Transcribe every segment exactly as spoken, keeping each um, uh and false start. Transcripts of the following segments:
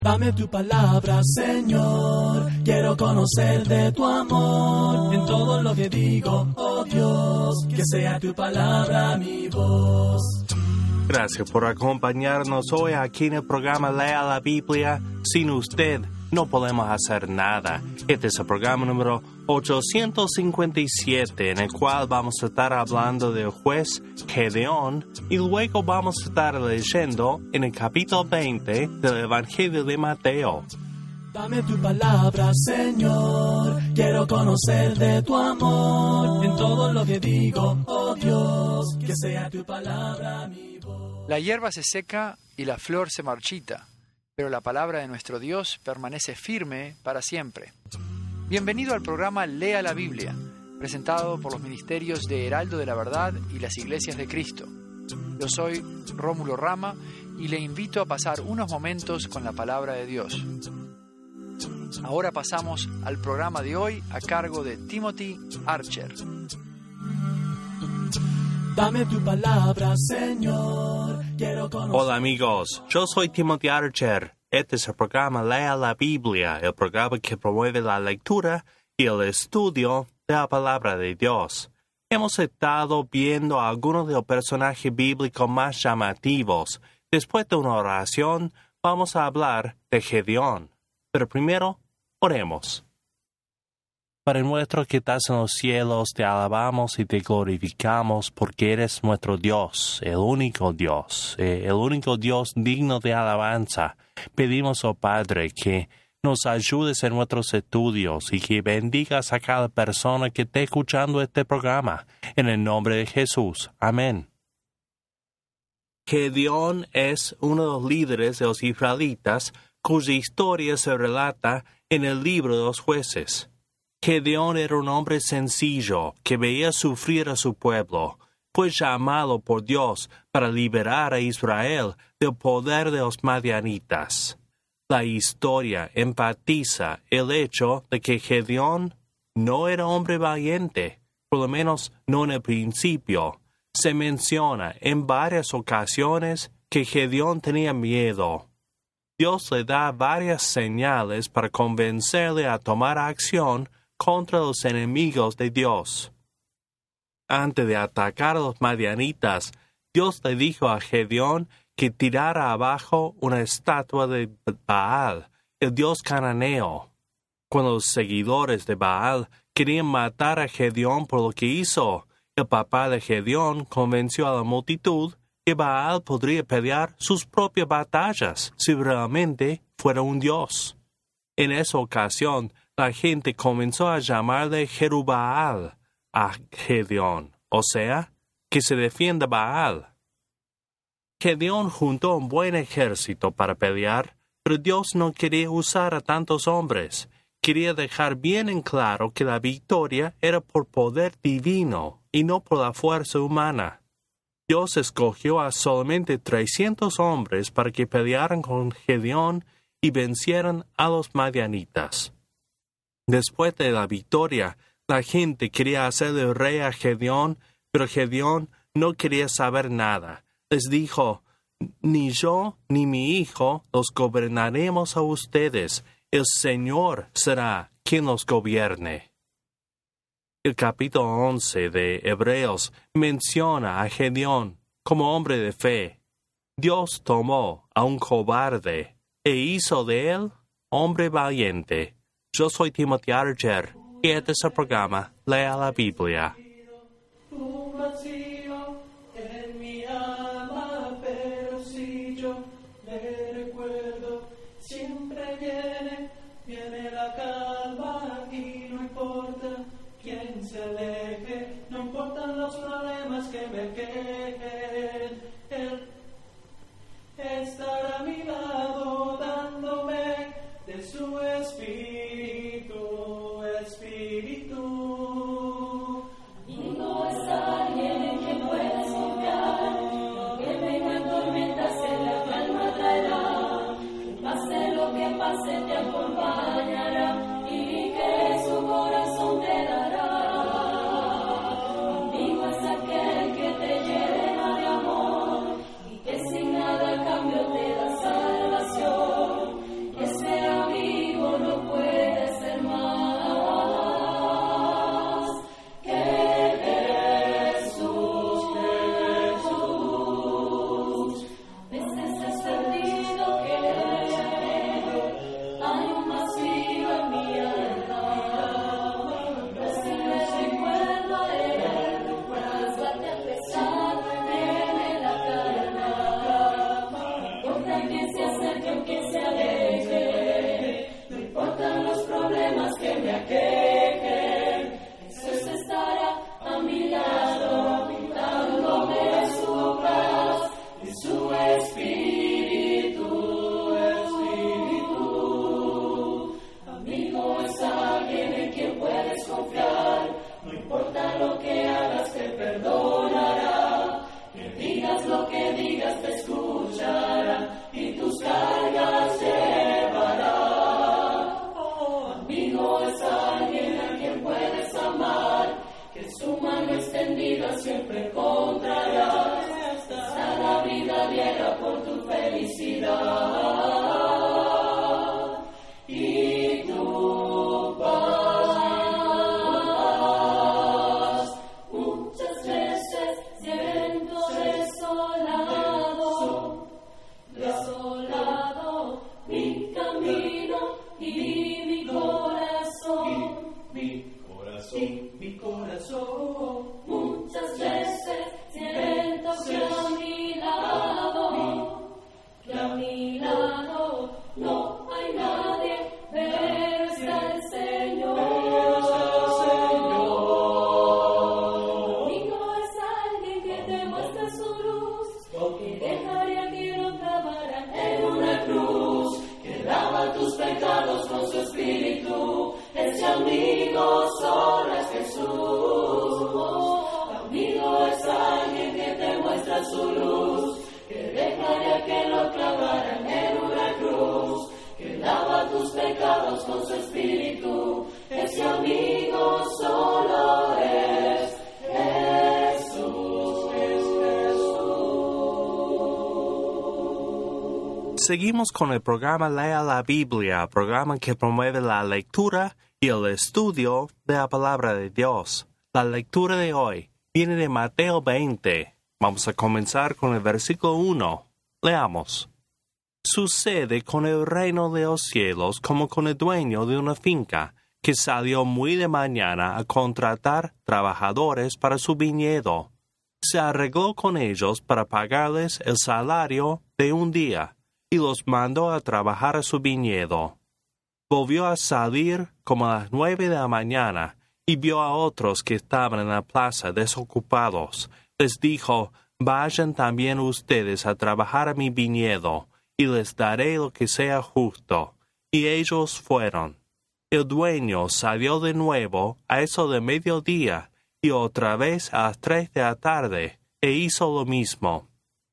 Dame tu palabra, Señor, quiero conocer de tu amor, en todo lo que digo, oh Dios, que sea tu palabra mi voz. Gracias por acompañarnos hoy aquí en el programa Lea la Biblia. Sin usted no podemos hacer nada. Este es el programa número ochocientos cincuenta y siete, en el cual vamos a estar hablando del juez Gedeón, y luego vamos a estar leyendo en el capítulo veinte del Evangelio de Mateo. Dame tu palabra, Señor, quiero conocer de tu amor, en todo lo que digo, oh Dios, que sea tu palabra mi voz. La hierba se seca y la flor se marchita, pero la palabra de nuestro Dios permanece firme para siempre. Bienvenido al programa Lea la Biblia, presentado por los ministerios de Heraldo de la Verdad y las Iglesias de Cristo. Yo soy Rómulo Rama y le invito a pasar unos momentos con la palabra de Dios. Ahora pasamos al programa de hoy a cargo de Timothy Archer. Dame tu palabra, Señor, quiero conocer... Hola amigos, yo soy Timothy Archer. Este es el programa Lea la Biblia, el programa que promueve la lectura y el estudio de la palabra de Dios. Hemos estado viendo a algunos de los personajes bíblicos más llamativos. Después de una oración, vamos a hablar de Gedeón. Pero primero, oremos. Padre nuestro que estás en los cielos, te alabamos y te glorificamos porque eres nuestro Dios, el único Dios, el único Dios digno de alabanza. Pedimos, oh Padre, que nos ayudes en nuestros estudios y que bendigas a cada persona que esté escuchando este programa. En el nombre de Jesús. Amén. Gedeón es uno de los líderes de los israelitas cuya historia se relata en el libro de los jueces. Gedeón era un hombre sencillo que veía sufrir a su pueblo. Fue llamado por Dios para liberar a Israel del poder de los madianitas. La historia enfatiza el hecho de que Gedeón no era hombre valiente, por lo menos no en el principio. Se menciona en varias ocasiones que Gedeón tenía miedo. Dios le da varias señales para convencerle a tomar acción contra los enemigos de Dios. Antes de atacar a los madianitas, Dios le dijo a Gedeón que tirara abajo una estatua de Baal, el dios cananeo. Cuando los seguidores de Baal querían matar a Gedeón por lo que hizo, el papá de Gedeón convenció a la multitud que Baal podría pelear sus propias batallas si realmente fuera un dios. En esa ocasión, la gente comenzó a llamarle Jerubbaal a Gedeón, o sea, que se defienda Baal. Gedeón juntó un buen ejército para pelear, pero Dios no quería usar a tantos hombres. Quería dejar bien en claro que la victoria era por poder divino y no por la fuerza humana. Dios escogió a solamente trescientos hombres para que pelearan con Gedeón y vencieran a los madianitas. Después de la victoria, la gente quería hacerle rey a Gedeón, pero Gedeón no quería saber nada. Les dijo, ni yo ni mi hijo los gobernaremos a ustedes. El Señor será quien los gobierne. El capítulo once de Hebreos menciona a Gedeón como hombre de fe. Dios tomó a un cobarde e hizo de él hombre valiente. Yo soy Timothy Archer y este es el programa Lea la Biblia. Un vacío en mi alma, pero si yo le recuerdo, siempre viene, viene la calma y no importa quién se aleje, no importan los problemas que me quejen, Él estará a mi lado dándome de su espíritu, espíritu. Y no es alguien en quien puedes confiar, que vengan tormentas en la calma traerá, pase lo que pase te acompañará y que su corazón te dará. Amigo es aquel que te llena de amor y que sin nada a cambio te da salvación. tus pecados con su espíritu. Ese amigo solo es Jesús. Amigo es alguien que te muestra su luz, que dejaría que lo clavaran en una cruz, que lava tus pecados con su espíritu. Ese amigo solo es Jesús, es Jesús. Seguimos con el programa Lea la Biblia, programa que promueve la lectura y el estudio de la palabra de Dios. La lectura de hoy viene de Mateo veinte. Vamos a comenzar con el versículo uno. Leamos. Sucede con el reino de los cielos como con el dueño de una finca, que salió muy de mañana a contratar trabajadores para su viñedo. Se arregló con ellos para pagarles el salario de un día, y los mandó a trabajar a su viñedo. Volvió a salir como a las nueve de la mañana, y vio a otros que estaban en la plaza desocupados. Les dijo, vayan también ustedes a trabajar a mi viñedo, y les daré lo que sea justo. Y ellos fueron. El dueño salió de nuevo a eso de mediodía, y otra vez a las tres de la tarde, e hizo lo mismo.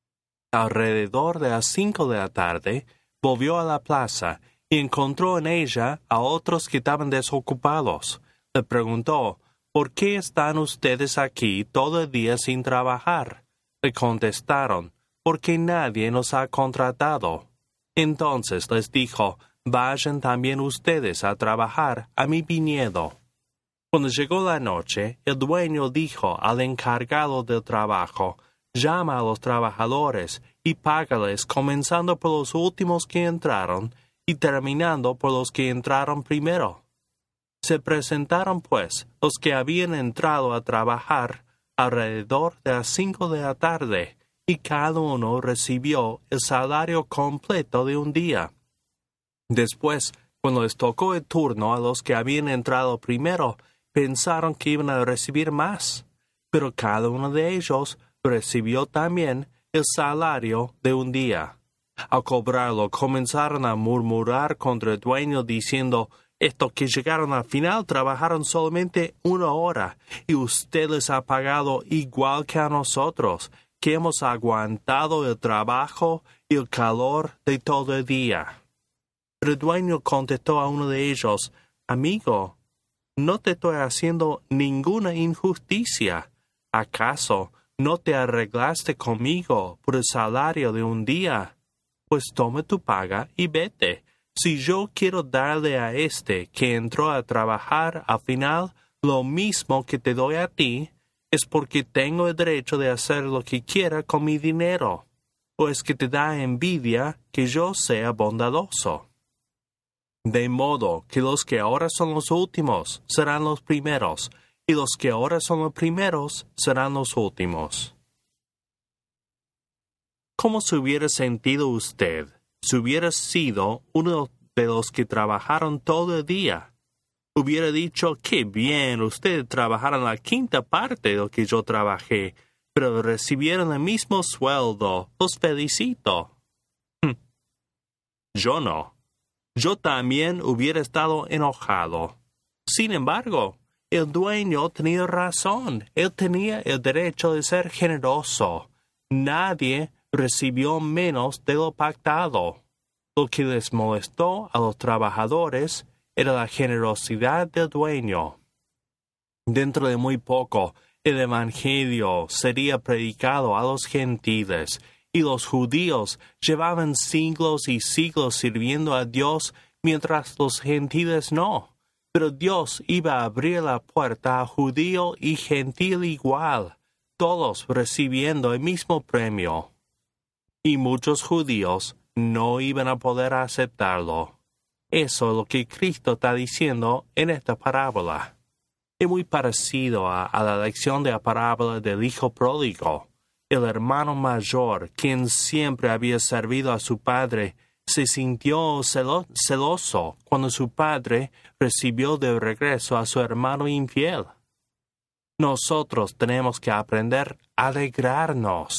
Alrededor de las cinco de la tarde, volvió a la plaza, y encontró en ella a otros que estaban desocupados. Le preguntó, ¿por qué están ustedes aquí todo el día sin trabajar? Le contestaron, porque nadie nos ha contratado. Entonces les dijo, vayan también ustedes a trabajar a mi viñedo. Cuando llegó la noche, el dueño dijo al encargado del trabajo, llama a los trabajadores y págales comenzando por los últimos que entraron y terminando por los que entraron primero. Se presentaron, pues, los que habían entrado a trabajar alrededor de las cinco de la tarde, y cada uno recibió el salario completo de un día. Después, cuando les tocó el turno a los que habían entrado primero, pensaron que iban a recibir más, pero cada uno de ellos recibió también el salario de un día. Al cobrarlo, comenzaron a murmurar contra el dueño, diciendo, estos que llegaron al final trabajaron solamente una hora, y usted les ha pagado igual que a nosotros, que hemos aguantado el trabajo y el calor de todo el día. Pero el dueño contestó a uno de ellos, amigo, no te estoy haciendo ninguna injusticia. ¿Acaso no te arreglaste conmigo por el salario de un día? Pues toma tu paga y vete. Si yo quiero darle a este que entró a trabajar al final lo mismo que te doy a ti, es porque tengo el derecho de hacer lo que quiera con mi dinero, o es que te da envidia que yo sea bondadoso. De modo que los que ahora son los últimos serán los primeros, y los que ahora son los primeros serán los últimos. ¿Cómo se hubiera sentido usted si hubiera sido uno de los que trabajaron todo el día? Hubiera dicho, qué bien, ustedes trabajaron la quinta parte de lo que yo trabajé, pero recibieron el mismo sueldo. Los felicito. Yo no. Yo también hubiera estado enojado. Sin embargo, el dueño tenía razón. Él tenía el derecho de ser generoso. Nadie recibió menos de lo pactado. Lo que les molestó a los trabajadores era la generosidad del dueño. Dentro de muy poco, el Evangelio sería predicado a los gentiles, y los judíos llevaban siglos y siglos sirviendo a Dios, mientras los gentiles no. Pero Dios iba a abrir la puerta a judío y gentil igual, todos recibiendo el mismo premio. Y muchos judíos no iban a poder aceptarlo. Eso es lo que Cristo está diciendo en esta parábola. Es muy parecido a, a la lección de la parábola del hijo pródigo. El hermano mayor, quien siempre había servido a su padre, se sintió celo, celoso cuando su padre recibió de regreso a su hermano infiel. Nosotros tenemos que aprender a alegrarnos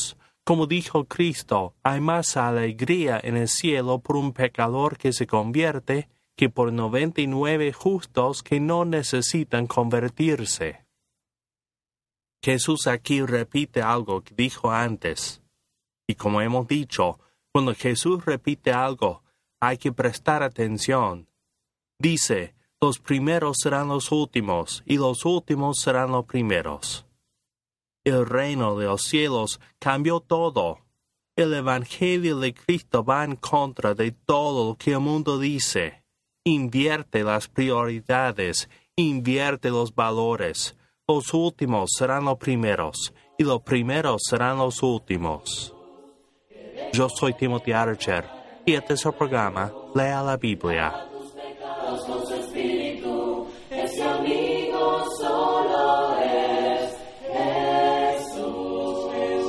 Como dijo Cristo, hay más alegría en el cielo por un pecador que se convierte que por noventa y nueve justos que no necesitan convertirse. Jesús aquí repite algo que dijo antes. Y como hemos dicho, cuando Jesús repite algo, hay que prestar atención. Dice, los primeros serán los últimos, y los últimos serán los primeros. El reino de los cielos cambió todo. El Evangelio de Cristo va en contra de todo lo que el mundo dice. Invierte las prioridades, invierte los valores. Los últimos serán los primeros, y los primeros serán los últimos. Yo soy Timothy Archer, y este es el programa Lea la Biblia. Con su espíritu, ese amigo solo es Jesús, es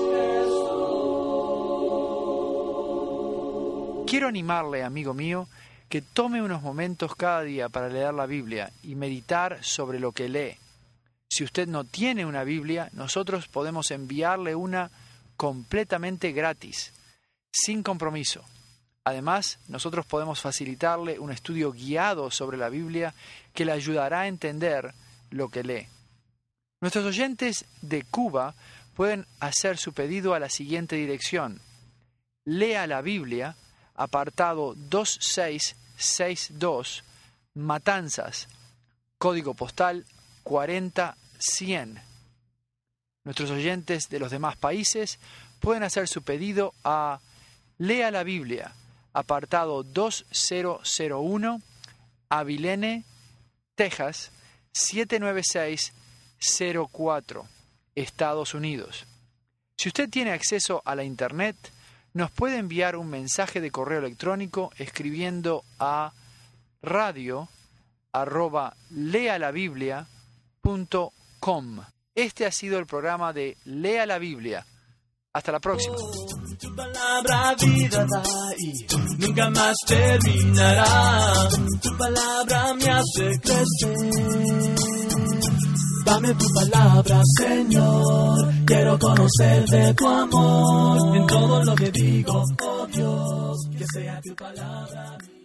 Jesús. Quiero animarle, amigo mío, que tome unos momentos cada día para leer la Biblia y meditar sobre lo que lee. Si usted no tiene una Biblia, nosotros podemos enviarle una completamente gratis, sin compromiso. Además, nosotros podemos facilitarle un estudio guiado sobre la Biblia que le ayudará a entender lo que lee. Nuestros oyentes de Cuba pueden hacer su pedido a la siguiente dirección. Lea la Biblia, apartado dos seis seis dos, Matanzas, código postal cuarenta cien. Nuestros oyentes de los demás países pueden hacer su pedido a Lea la Biblia, apartado dos mil uno, Abilene, Texas, siete nueve seis cero cuatro, Estados Unidos. Si usted tiene acceso a la Internet, nos puede enviar un mensaje de correo electrónico escribiendo a radio arroba lealabiblia punto com. Este ha sido el programa de Lea la Biblia. Hasta la próxima. Tu palabra vida da y nunca más terminará. Tu palabra me hace crecer. Dame tu palabra, Señor. Quiero conocer de tu amor. En todo lo que digo, oh Dios, que sea tu palabra.